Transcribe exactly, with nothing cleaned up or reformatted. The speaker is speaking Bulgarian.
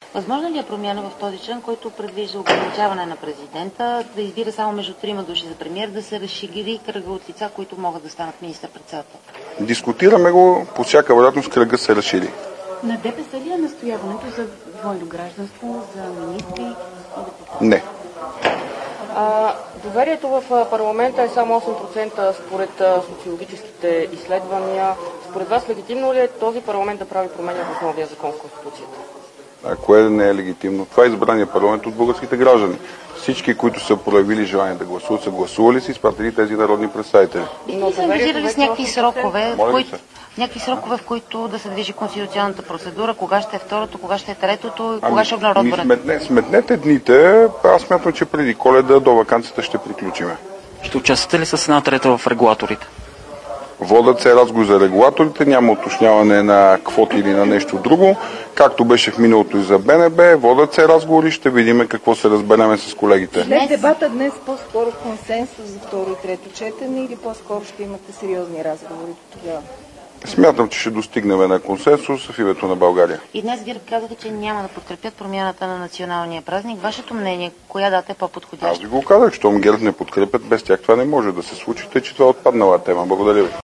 Възможно ли е промяна в този член, който предвижда ограничаване на президента, да избира само между трима души за премиер, да се разшири кръга от лица, които могат да станат министър-председател? Дискутираме го, по всяка вероятност кръга се разшири. На ДПС ли е настояването за двойно гражданство, за министри? Не. А, доверието в парламента е само осем процента според социологическите изследвания. Според вас легитимно ли е този парламент да прави промени в основния закон в Конституцията? А кое не е легитимно? Това е избрания парламент от българските граждани. Всички, които са проявили желание да гласуват, са гласували, са изпратили тези народни представители. Бихте ли се ангажирали с някакви срокове, в които, някакви срокове, в които да се движи конституционната процедура? Кога ще е второто, кога ще е третото и кога ами, ще обнародването? Сметне, сметнете дните, аз смятам, че преди Коледа до ваканцията ще приключиме. Ще участвате ли с една трета в регулаторите? Водят се разговори за регулаторите, няма уточняване на квоти или на нещо друго. Както беше в миналото и за БНБ, водят се разговори, ще видим какво се разбереме с колегите. След дебата днес по-скоро консенсус за второ и трето четене или по-скоро ще имате сериозни разговори тогава? Смятам, че ще достигнем на консенсус в името на България. И днес ГЕРБ казаха, че няма да подкрепят промяната на националния празник. Вашето мнение, коя дата е по-подходяща? Аз ви го казах, щом ГЕРБ не подкрепят, без тях това не може да се случи, тъй че това е отпаднала тема. Благодаря ви.